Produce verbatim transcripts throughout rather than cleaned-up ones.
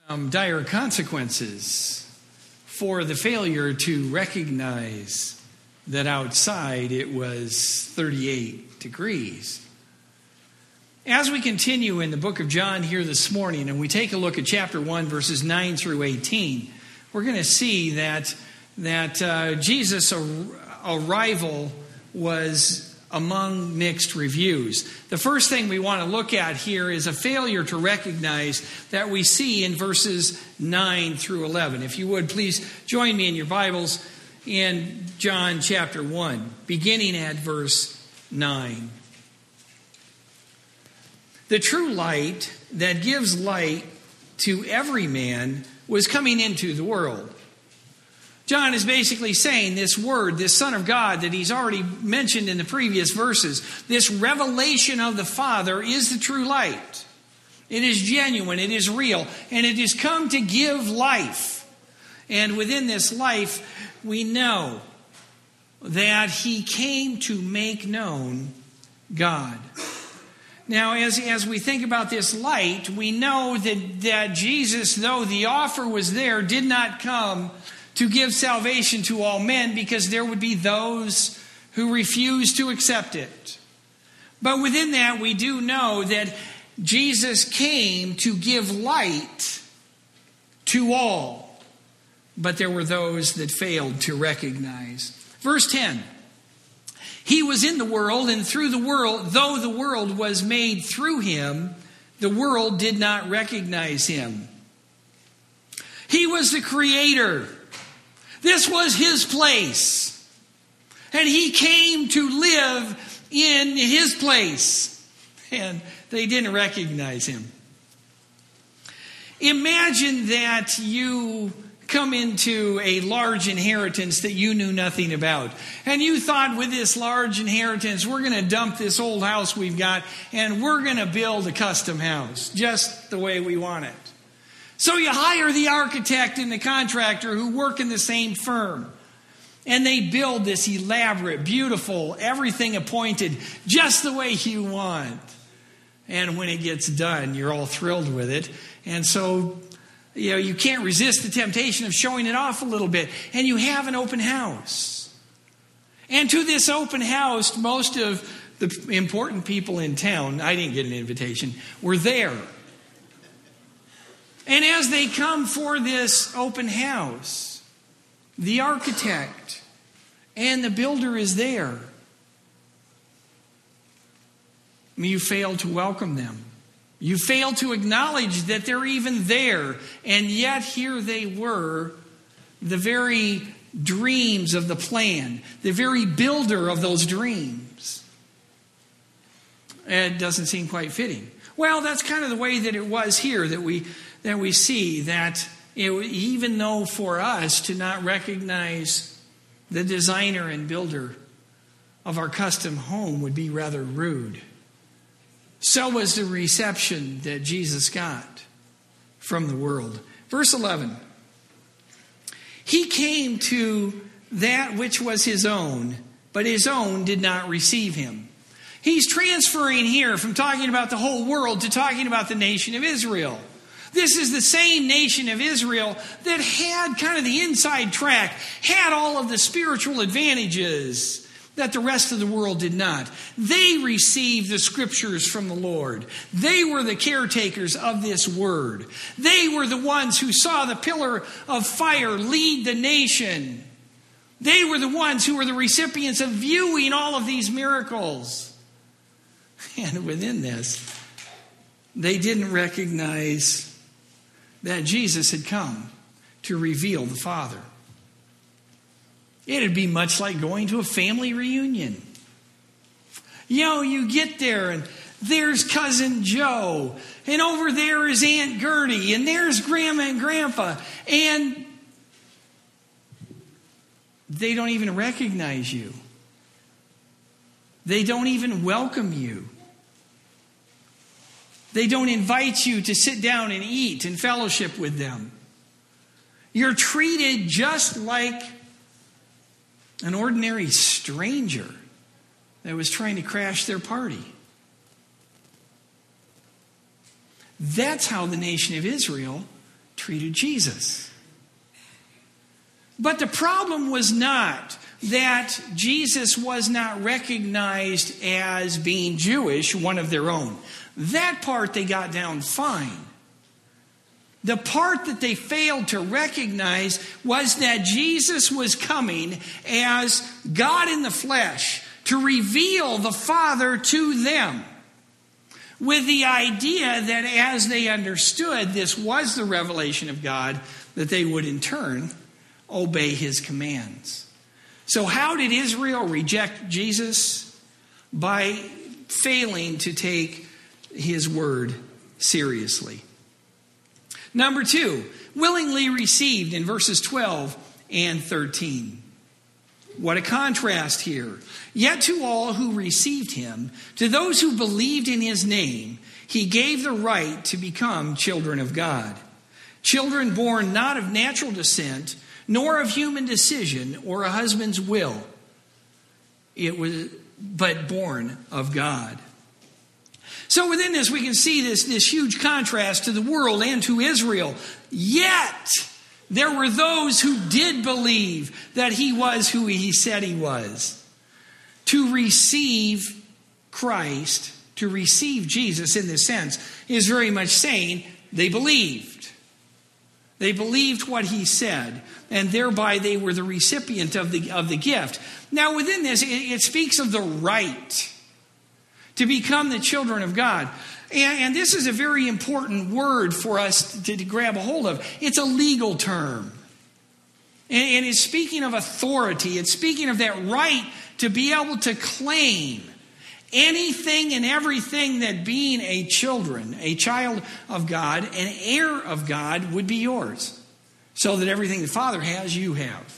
Um, dire consequences for the failure to recognize that outside it was thirty-eight degrees. As we continue in the book of John here this morning, and we take a look at chapter one, verses nine through eighteen, we're going to see that, that uh, Jesus' arrival was among mixed reviews. The first thing we want to look at here is a failure to recognize that we see in verses nine through eleven. If you would, please join me in your Bibles in John chapter one, beginning at verse nine. The true light that gives light to every man was coming into the world. John is basically saying this word, this Son of God that he's already mentioned in the previous verses, this revelation of the Father is the true light. It is genuine, it is real, and it has come to give life. And within this life, we know that he came to make known God. Now, as, as we think about this light, we know that, that Jesus, though the offer was there, did not come to give salvation to all men, because there would be those who refuse to accept it. But within that, we do know that Jesus came to give light to all. But there were those that failed to recognize. Verse ten. He was in the world, and through the world, though the world was made through him, the world did not recognize him. He was the creator. This was his place. And he came to live in his place. And they didn't recognize him. Imagine that you come into a large inheritance that you knew nothing about. And you thought, with this large inheritance, we're going to dump this old house we've got and we're going to build a custom house just the way we want it. So you hire the architect and the contractor who work in the same firm. And they build this elaborate, beautiful, everything appointed just the way you want. And when it gets done, you're all thrilled with it. And so, you know, you can't resist the temptation of showing it off a little bit. And you have an open house. And to this open house, most of the important people in town, I didn't get an invitation, were there. And as they come for this open house, the architect and the builder is there. You fail to welcome them. You fail to acknowledge that they're even there. And yet here they were, the very dreams of the plan, the very builder of those dreams. It doesn't seem quite fitting. Well, that's kind of the way that it was here, that we that we see that it, even though for us to not recognize the designer and builder of our custom home would be rather rude, so was the reception that Jesus got from the world. Verse eleven. He came to that which was his own, but his own did not receive him. He's transferring here from talking about the whole world to talking about the nation of Israel. This is the same nation of Israel that had kind of the inside track, had all of the spiritual advantages that the rest of the world did not. They received the scriptures from the Lord. They were the caretakers of this word. They were the ones who saw the pillar of fire lead the nation. They were the ones who were the recipients of viewing all of these miracles. And within this, they didn't recognize that Jesus had come to reveal the Father. It'd be much like going to a family reunion. You know, you get there and there's Cousin Joe, and over there is Aunt Gertie, and there's Grandma and Grandpa, and they don't even recognize you. They don't even welcome you. They don't invite you to sit down and eat and fellowship with them. You're treated just like an ordinary stranger that was trying to crash their party. That's how the nation of Israel treated Jesus. But the problem was not that Jesus was not recognized as being Jewish, one of their own. That part they got down fine. The part that they failed to recognize was that Jesus was coming as God in the flesh to reveal the Father to them, with the idea that as they understood this was the revelation of God, that they would in turn obey his commands. So how did Israel reject Jesus? By failing to take his word seriously. Number two, willingly received in verses twelve and thirteen. What a contrast here. Yet to all who received him, to those who believed in his name, he gave the right to become children of God. Children born not of natural descent, nor of human decision or a husband's will. It was, but born of God. So within this, we can see this, this huge contrast to the world and to Israel. Yet, there were those who did believe that he was who he said he was. To receive Christ, to receive Jesus in this sense, is very much saying they believed. They believed what he said, and thereby they were the recipient of the, of the gift. Now within this, it, it speaks of the right to become the children of God. And, and this is a very important word for us to, to grab a hold of. It's a legal term. And, and it's speaking of authority. It's speaking of that right to be able to claim anything and everything that being a children, a child of God, an heir of God would be yours. So that everything the Father has, you have.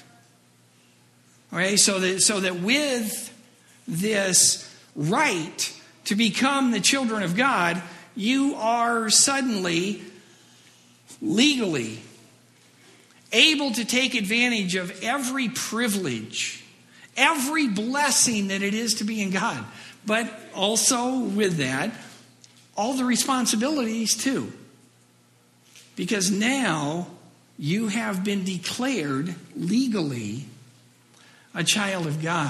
All right, so that, so that with this right to become the children of God, you are suddenly, legally, able to take advantage of every privilege, every blessing that it is to be in God. But also with that, all the responsibilities too. Because now you have been declared legally a child of God.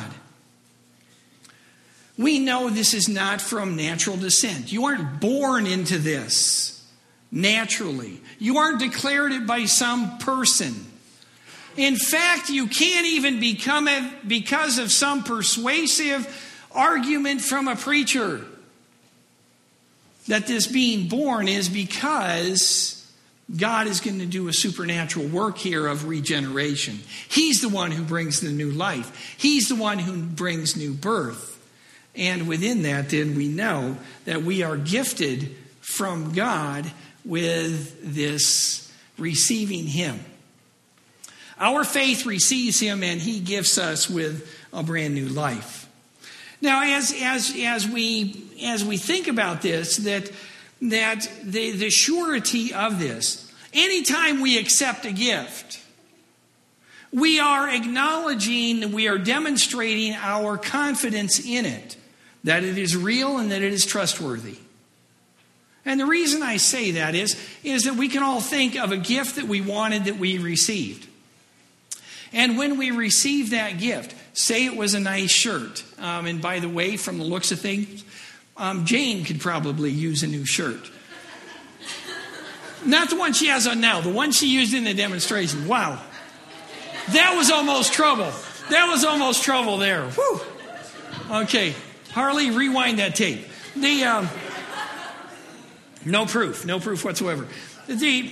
We know this is not from natural descent. You aren't born into this naturally. You aren't declared it by some person. In fact, you can't even become it because of some persuasive argument from a preacher that this being born is because God is going to do a supernatural work here of regeneration. He's the one who brings the new life. He's the one who brings new birth. And within that, then, we know that we are gifted from God with this receiving him. Our faith receives him, and he gifts us with a brand new life. Now, as as as we as we think about this, that that the, the surety of this, anytime we accept a gift, we are acknowledging, we are demonstrating our confidence in it, that it is real and that it is trustworthy. And the reason I say that is, is that we can all think of a gift that we wanted that we received. And when we received that gift, say it was a nice shirt. Um, and by the way, from the looks of things, um, Jane could probably use a new shirt. Not the one she has on now, the one she used in the demonstration. Wow. That was almost trouble. That was almost trouble there. Whew. Okay. Harley, rewind that tape. The um, no proof, no proof whatsoever. The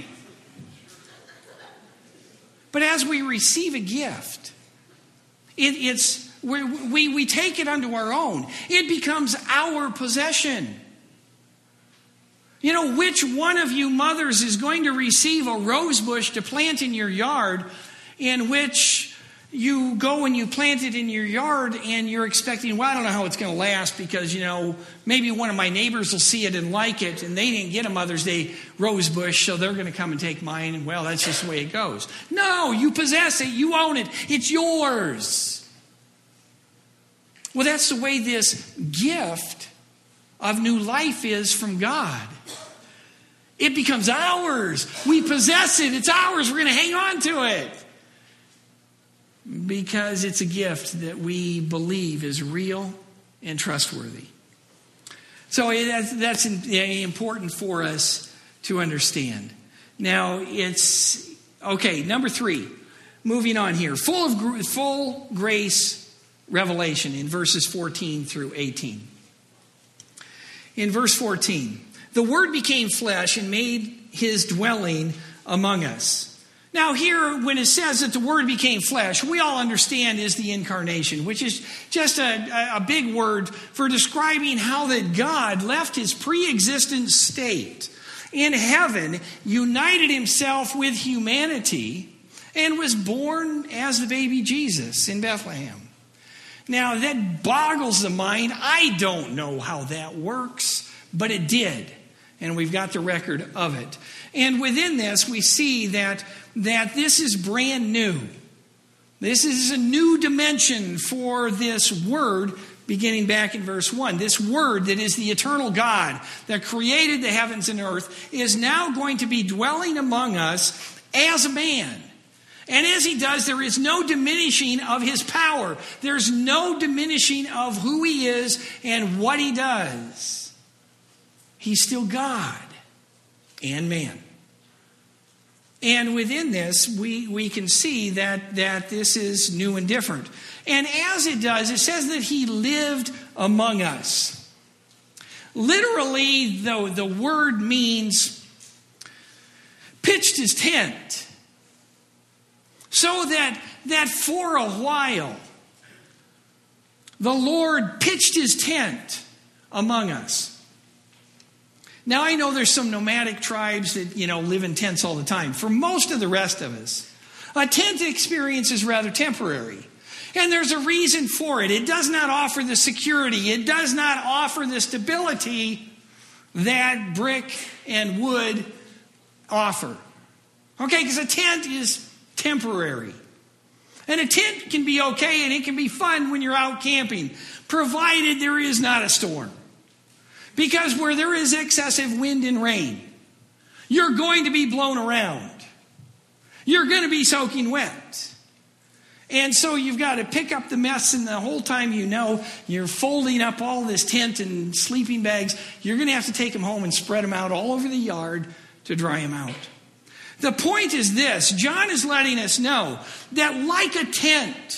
but as we receive a gift, it, it's we, we we take it unto our own. It becomes our possession. You know, which one of you mothers is going to receive a rose bush to plant in your yard, in which you go and you plant it in your yard and you're expecting, well, I don't know how it's going to last because, you know, maybe one of my neighbors will see it and like it, and they didn't get a Mother's Day rose bush, so they're going to come and take mine, and, well, that's just the way it goes. No, you possess it. You own it. It's yours. Well, that's the way this gift of new life is from God. It becomes ours. We possess it. It's ours. We're going to hang on to it. Because it's a gift that we believe is real and trustworthy. So that's important for us to understand. Now, it's, okay, number three. Moving on here. Full of full grace revelation in verses fourteen through eighteen. In verse fourteen. The Word became flesh and made his dwelling among us. Now here, when it says that the Word became flesh, we all understand is the incarnation, which is just a, a big word for describing how that God left his pre-existent state in heaven, united himself with humanity, and was born as the baby Jesus in Bethlehem. Now that boggles the mind. I don't know how that works, but it did. And we've got the record of it. And within this, we see that, that this is brand new. This is a new dimension for this Word, beginning back in verse one. This Word that is the eternal God that created the heavens and earth is now going to be dwelling among us as a man. And as he does, there is no diminishing of his power. There's no diminishing of who he is and what he does. He's still God and man. And within this, we, we can see that, that this is new and different. And as it does, it says that he lived among us. Literally, the, the word means pitched his tent. So that, that for a while, the Lord pitched his tent among us. Now, I know there's some nomadic tribes that, you know, live in tents all the time. For most of the rest of us, a tent experience is rather temporary. And there's a reason for it. It does not offer the security. It does not offer the stability that brick and wood offer. Okay, because a tent is temporary. And a tent can be okay and it can be fun when you're out camping, provided there is not a storm. Because where there is excessive wind and rain, you're going to be blown around. You're going to be soaking wet. And so you've got to pick up the mess, and the whole time you know you're folding up all this tent and sleeping bags, you're going to have to take them home and spread them out all over the yard to dry them out. The point is this. John is letting us know that like a tent,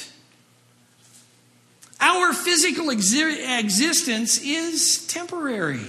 our physical exi- existence is temporary.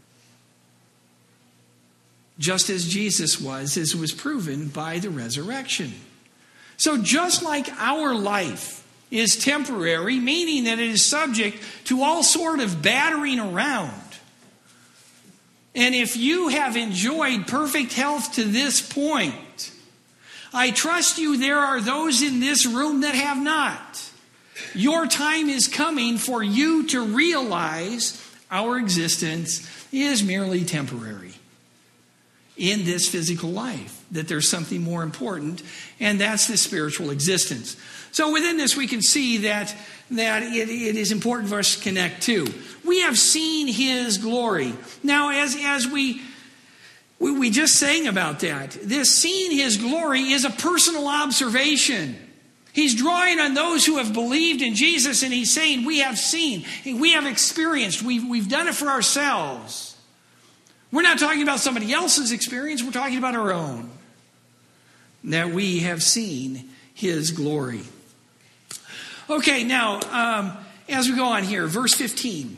Just as Jesus was, as was proven by the resurrection. So just like our life is temporary, meaning that it is subject to all sort of battering around. And if you have enjoyed perfect health to this point, I trust you there are those in this room that have not. Your time is coming for you to realize our existence is merely temporary in this physical life, that there's something more important, and that's the spiritual existence. So within this, we can see that, that it, it is important for us to connect to. We have seen his glory. Now, as, as we, we, we just sang about that, this seeing his glory is a personal observation. He's drawing on those who have believed in Jesus, and he's saying, we have seen, we have experienced, we've, we've done it for ourselves. We're not talking about somebody else's experience, we're talking about our own. That we have seen his glory. Okay, now, um, as we go on here, verse fifteen.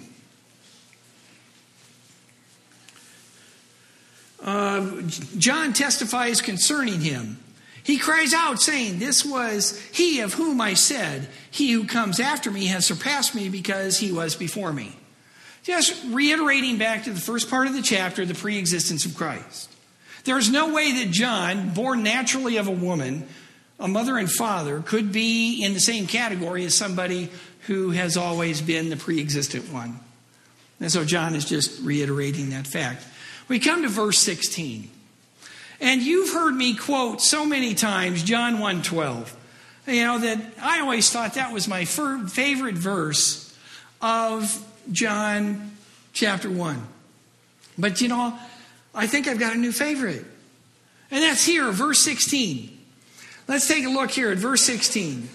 Uh, John testifies concerning him. He cries out, saying, this was he of whom I said, he who comes after me has surpassed me because he was before me. Just reiterating back to the first part of the chapter, the pre-existence of Christ. There's no way that John, born naturally of a woman, a mother and father, could be in the same category as somebody who has always been the pre-existent one. And so John is just reiterating that fact. We come to verse sixteen. And you've heard me quote so many times John one twelve. You know, that I always thought that was my favorite verse of John chapter one. But you know, I think I've got a new favorite. And that's here, verse sixteen. Let's take a look here at verse sixteen.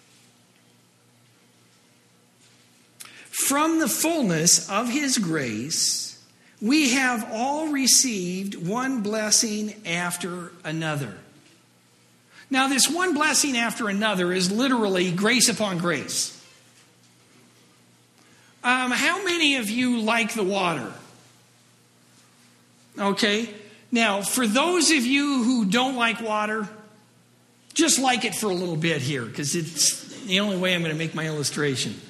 From the fullness of his grace, we have all received one blessing after another. Now, this one blessing after another is literally grace upon grace. Um, how many of you like the water? Okay. Now, for those of you who don't like water, just like it for a little bit here, because it's the only way I'm going to make my illustration.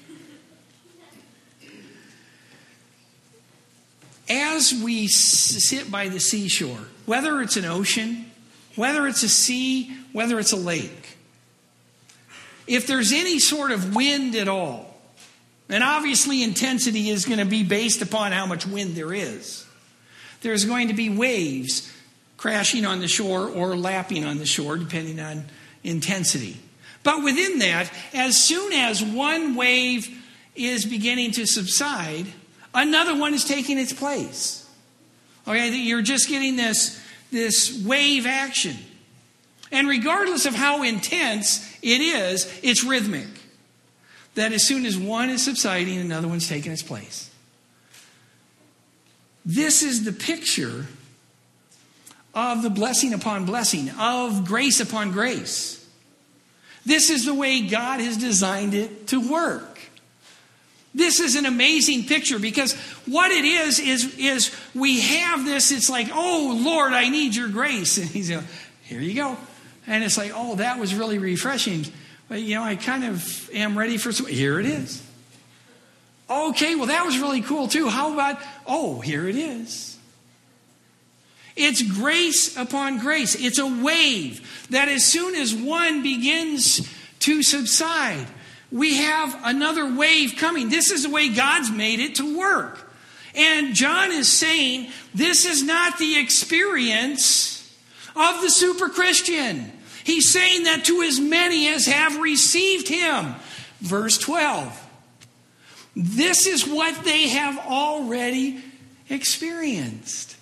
As we sit by the seashore, whether it's an ocean, whether it's a sea, whether it's a lake, if there's any sort of wind at all, and obviously intensity is going to be based upon how much wind there is, there's going to be waves crashing on the shore or lapping on the shore, depending on intensity. But within that, as soon as one wave is beginning to subside, another one is taking its place. Okay, you're just getting this, this wave action. And regardless of how intense it is, it's rhythmic. That as soon as one is subsiding, another one's taking its place. This is the picture of the blessing upon blessing, of grace upon grace. This is the way God has designed it to work. This is an amazing picture because what it is, is, is we have this, it's like, oh, Lord, I need your grace. And he's like, here you go. And it's like, oh, that was really refreshing. But, you know, I kind of am ready for some, here it is. Okay, well, that was really cool too. How about, oh, here it is. It's grace upon grace. It's a wave that as soon as one begins to subside, we have another wave coming. This is the way God's made it to work. And John is saying this is not the experience of the super Christian. He's saying that to as many as have received him. Verse twelve. This is what they have already experienced.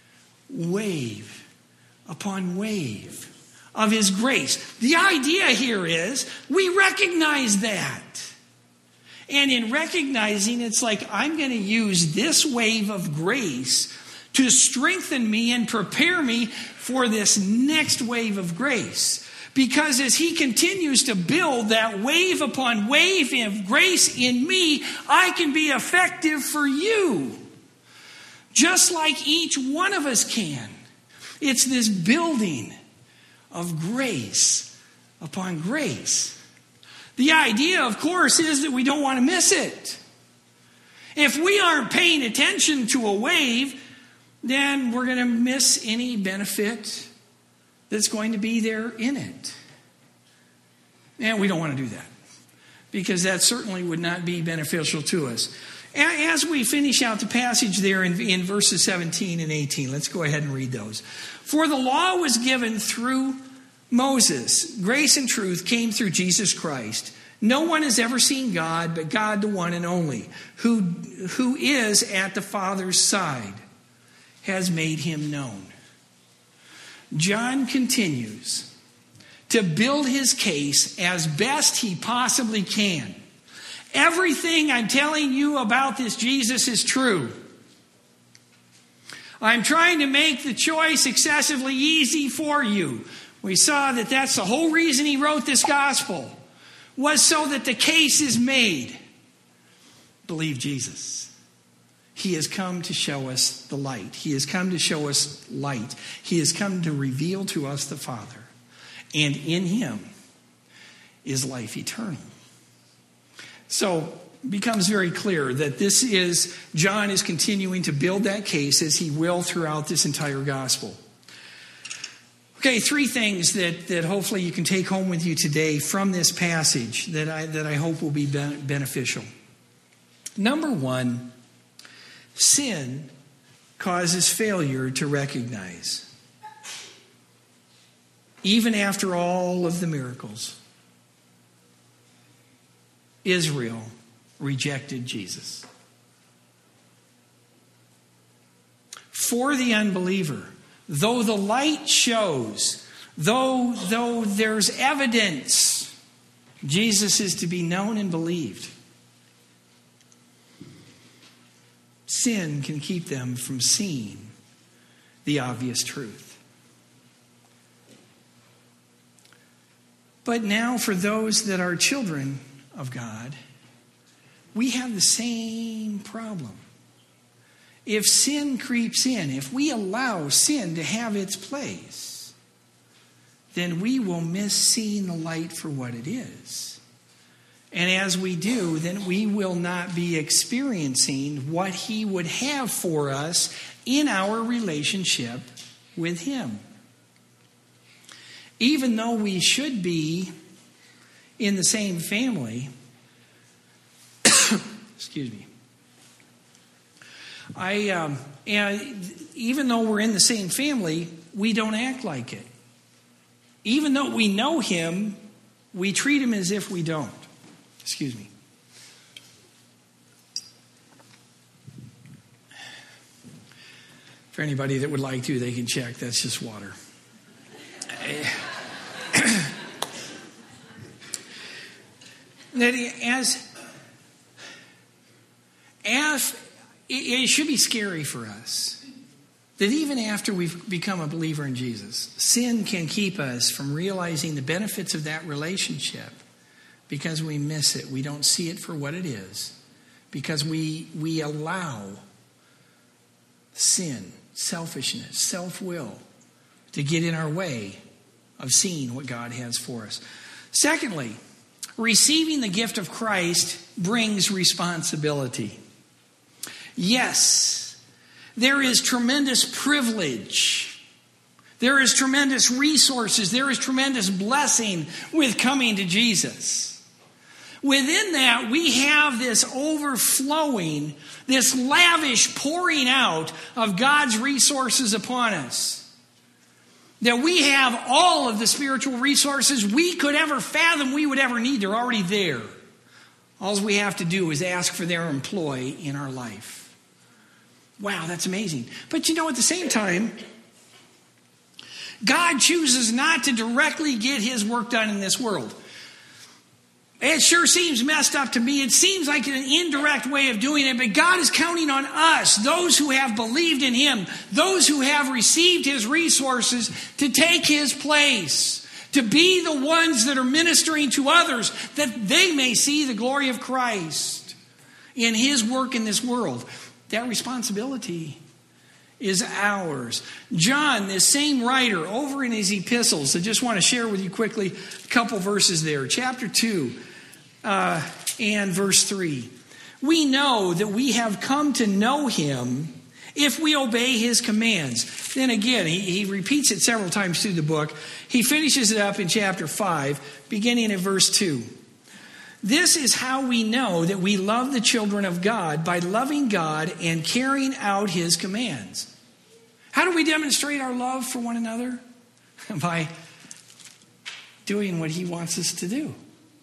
Wave upon wave of his grace. The idea here is we recognize that. And in recognizing, it's like I'm going to use this wave of grace to strengthen me and prepare me for this next wave of grace. Because as he continues to build that wave upon wave of grace in me, I can be effective for you. Just like each one of us can. It's this building of grace upon grace. The idea, of course, is that we don't want to miss it. If we aren't paying attention to a wave, then we're going to miss any benefit that's going to be there in it. And we don't want to do that, because that certainly would not be beneficial to us. As we finish out the passage there in, in verses seventeen and eighteen, let's go ahead and read those. For the law was given through Moses. Grace and truth came through Jesus Christ. No one has ever seen God but God the one and only, who, who is at the Father's side, has made him known. John continues to build his case as best he possibly can. Everything I'm telling you about this Jesus is true. I'm trying to make the choice excessively easy for you. We saw that that's the whole reason he wrote this gospel, was so that the case is made. Believe Jesus. He has come to show us the light. He has come to show us light. He has come to reveal to us the Father. And in him is life eternal. So it becomes very clear that this is, John is continuing to build that case as he will throughout this entire gospel. Okay, three things that, that hopefully you can take home with you today from this passage that I, that I hope will be beneficial. Number one, sin causes failure to recognize. Even after all of the miracles, Israel rejected Jesus. for the unbeliever, though the light shows, though, though there's evidence, Jesus is to be known and believed. Sin can keep them from seeing the obvious truth. But now for those that are children of God, we have the same problem. If sin creeps in, if we allow sin to have its place, then we will miss seeing the light for what it is. And as we do, then we will not be experiencing what he would have for us in our relationship with him. Even though we should be in the same family, excuse me, I um, and even though we're in the same family, we don't act like it. Even though we know him, we treat him as if we don't. Excuse me. For anybody that would like to, they can check. That's just water. That as, as it should be scary for us that even after we've become a believer in Jesus, sin can keep us from realizing the benefits of that relationship because we miss it. We don't see it for what it is because we we allow sin, selfishness, self-will to get in our way of seeing what God has for us. Secondly, receiving the gift of Christ brings responsibility. Yes, there is tremendous privilege. There is tremendous resources. There is tremendous blessing with coming to Jesus. Within that, we have this overflowing, this lavish pouring out of God's resources upon us. That we have all of the spiritual resources we could ever fathom we would ever need. They're already there. All we have to do is ask for their employ in our life. Wow, that's amazing. But you know, at the same time, God chooses not to directly get his work done in this world. It sure seems messed up to me. It seems like an indirect way of doing it, but God is counting on us, those who have believed in him, those who have received his resources, to take his place, to be the ones that are ministering to others, that they may see the glory of Christ in his work in this world. That responsibility is ours. John, this same writer, over in his epistles, I just want to share with you quickly a couple verses there. Chapter two uh, and verse three. We know that we have come to know him if we obey his commands. Then again, he, he repeats it several times through the book. He finishes it up in chapter five, beginning at verse two. This is how we know that we love the children of God, by loving God and carrying out his commands. How do we demonstrate our love for one another? By doing what he wants us to do.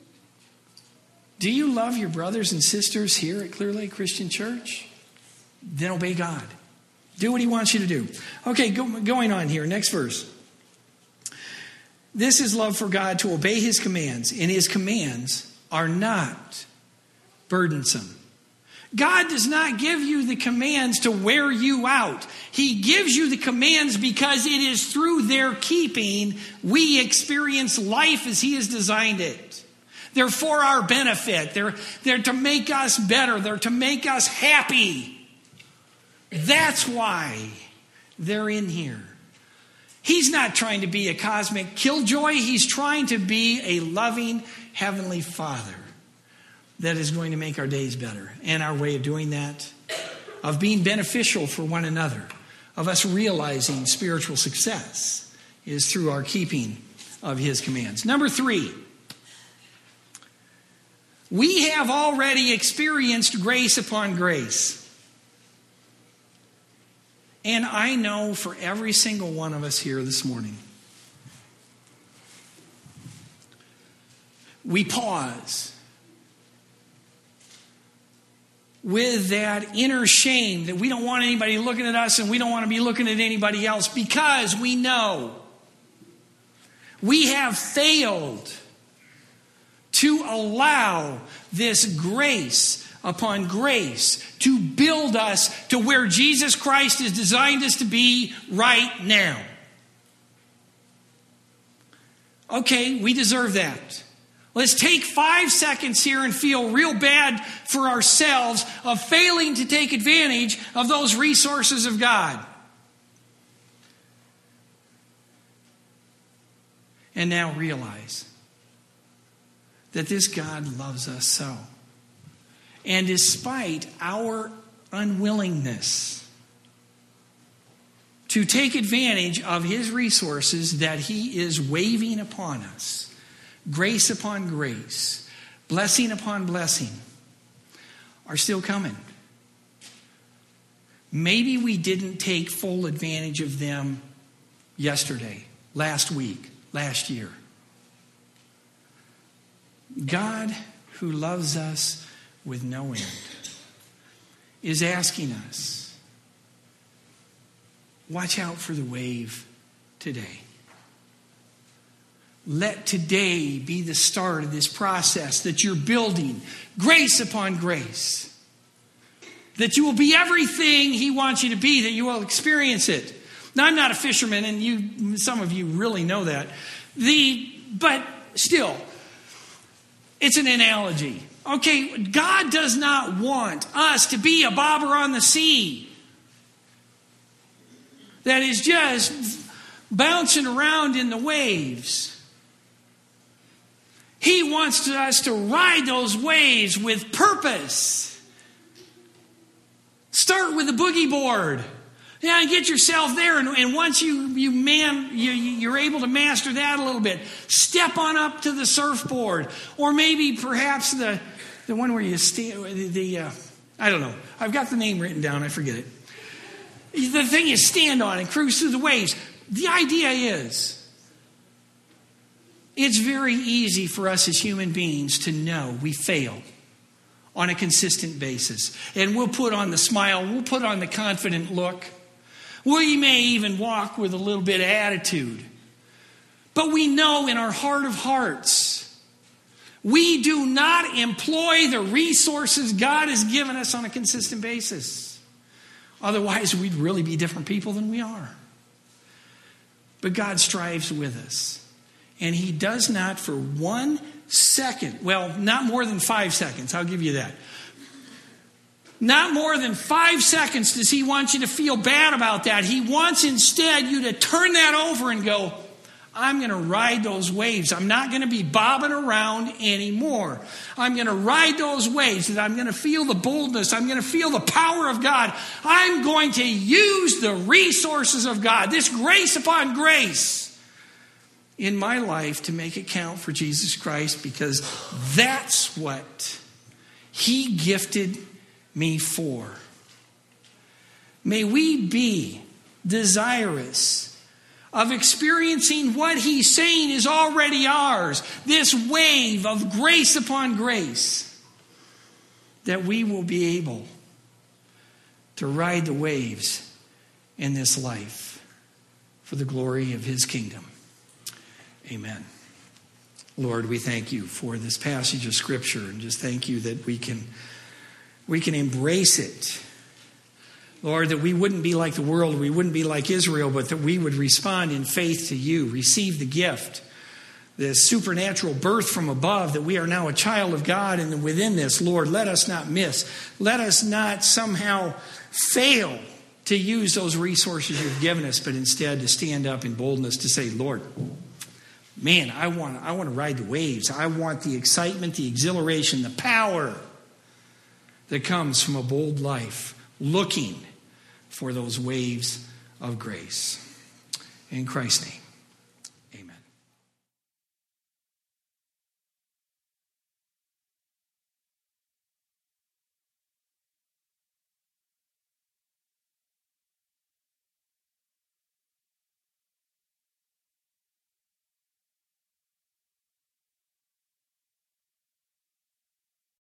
Do you love your brothers and sisters here at Clear Lake Christian Church? Then obey God. Do what he wants you to do. Okay, go, going on here. Next verse. This is love for God, to obey his commands, and his commands are not burdensome. God does not give you the commands to wear you out. He gives you the commands because it is through their keeping we experience life as he has designed it. They're for our benefit. They're, they're to make us better. They're to make us happy. That's why they're in here. He's not trying to be a cosmic killjoy. He's trying to be a loving Heavenly Father that is going to make our days better. And our way of doing that, of being beneficial for one another, of us realizing spiritual success, is through our keeping of his commands. Number three, we have already experienced grace upon grace. And I know for every single one of us here this morning, we pause. with that inner shame that we don't want anybody looking at us and we don't want to be looking at anybody else, because we know we have failed to allow this grace upon grace to build us to where Jesus Christ has designed us to be right now. Okay, we deserve that. Let's take five seconds here and feel real bad for ourselves of failing to take advantage of those resources of God. And now realize that this God loves us so. And despite our unwillingness to take advantage of his resources that he is waving upon us, grace upon grace, blessing upon blessing, are still coming. Maybe we didn't take full advantage of them yesterday, last week, last year. God, who loves us with no end, is asking us, watch out for the wave today. Let today be the start of this process that you're building, grace upon grace. That you will be everything he wants you to be, that you will experience it. Now, I'm not a fisherman, and you, some of you really know that. The, but still, it's an analogy. Okay, God does not want us to be a bobber on the sea that is just bouncing around in the waves. He wants us to ride those waves with purpose. Start with the boogie board. Yeah, and get yourself there, and, and once you you man you, you're able to master that a little bit, step on up to the surfboard, or maybe perhaps the the one where you stand. The, the uh, I don't know. I've got the name written down. I forget it. The thing you stand on and cruise through the waves. The idea is, it's very easy for us as human beings to know we fail on a consistent basis, and we'll put on the smile. We'll put on the confident look. We may even walk with a little bit of attitude. But we know in our heart of hearts, we do not employ the resources God has given us on a consistent basis. Otherwise, we'd really be different people than we are. But God strives with us. And he does not for one second, well, not more than five seconds, I'll give you that. Not more than five seconds does he want you to feel bad about that. He wants instead you to turn that over and go, I'm going to ride those waves. I'm not going to be bobbing around anymore. I'm going to ride those waves, and I'm going to feel the boldness. I'm going to feel the power of God. I'm going to use the resources of God, this grace upon grace in my life to make it count for Jesus Christ, because that's what he gifted me for. May we be desirous of experiencing what he's saying is already ours, this wave of grace upon grace, that we will be able to ride the waves in this life for the glory of his kingdom. Amen. Lord, we thank you for this passage of Scripture, and just thank you that we can We can embrace it. Lord, that we wouldn't be like the world, we wouldn't be like Israel, but that we would respond in faith to you, receive the gift, the supernatural birth from above, that we are now a child of God, and within this, Lord, let us not miss. Let us not somehow fail to use those resources you've given us, but instead to stand up in boldness to say, Lord, man, I want, I want to ride the waves. I want the excitement, the exhilaration, the power that comes from a bold life, looking for those waves of grace. In Christ's name.